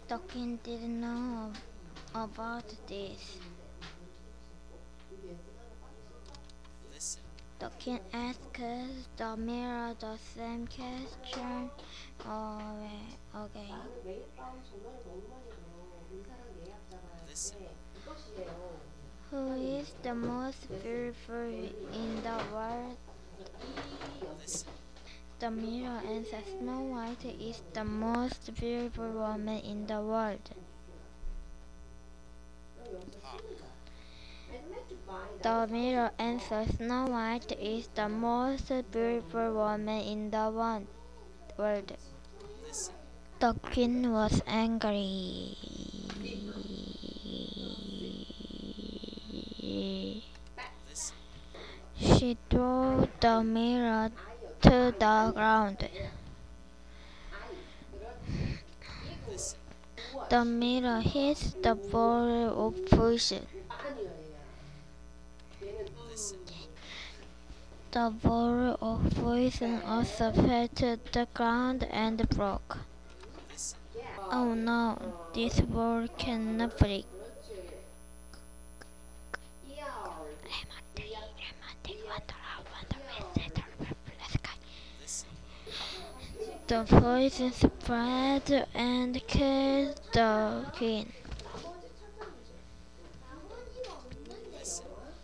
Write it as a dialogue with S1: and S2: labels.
S1: The king didn't know about this. The king asked the mirror the same question again. Who is the most beautiful in the world? The mirror answered, Snow White is the most beautiful woman in the world. The mirror answered, Snow White is the most beautiful woman in the world. The queen was angry. She threw the mirror to the ground. The mirror hit the ball of poison. The ball of poison also fell to the ground and broke. Oh no, this ball cannot break. The poison spread and killed the queen.